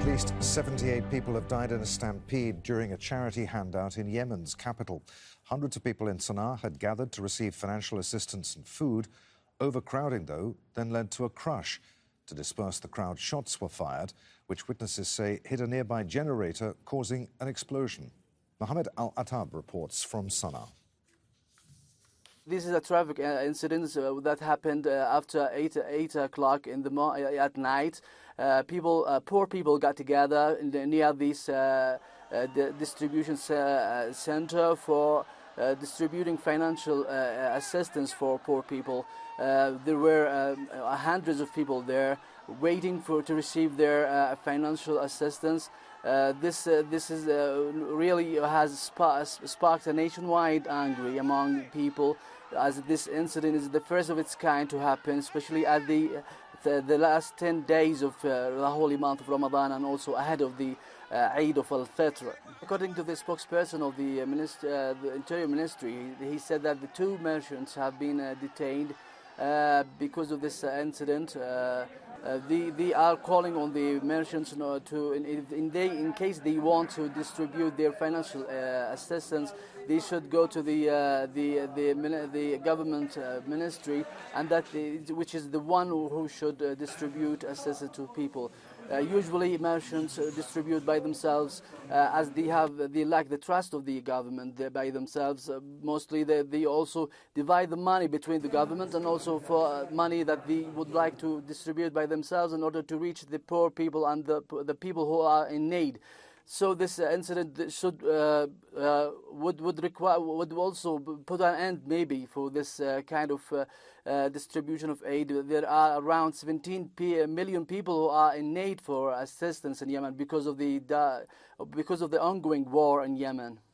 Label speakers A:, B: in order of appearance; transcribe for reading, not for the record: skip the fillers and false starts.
A: least 78 people have died in a stampede during a charity handout in Yemen's capital. Hundreds of people in Sana'a had gathered to receive financial assistance and food. Overcrowding, though, then led to a crush. To disperse the crowd, shots were fired, which witnesses say hit a nearby generator, causing an explosion. Mohammed Al-Attab reports from Sana'a.
B: This is a traffic incident that happened after 8 o'clock at night. Poor people got together near this the distribution center for distributing financial assistance for poor people. There were hundreds of people there waiting to receive their financial assistance. This is really has sparked a nationwide anger among people, as this incident is the first of its kind to happen, especially at the last 10 days of the holy month of Ramadan, and also ahead of the Eid of Al-Fitr. According to the spokesperson of the Interior Ministry, he said that the two merchants have been detained because of this incident. They are calling on the merchants to, in case they want to distribute their financial assistance, they should go to the government ministry, and which is the one who should distribute assistance to people. Usually merchants distribute by themselves, as they lack the trust of the government by themselves. Mostly they also divide the money between the government and also for money that they would like to distribute by themselves in order to reach the poor people and the people who are in need. So this incident should would also put an end maybe for this kind of distribution of aid. There are around 17 million people who are in need for assistance in Yemen because of the ongoing war in Yemen.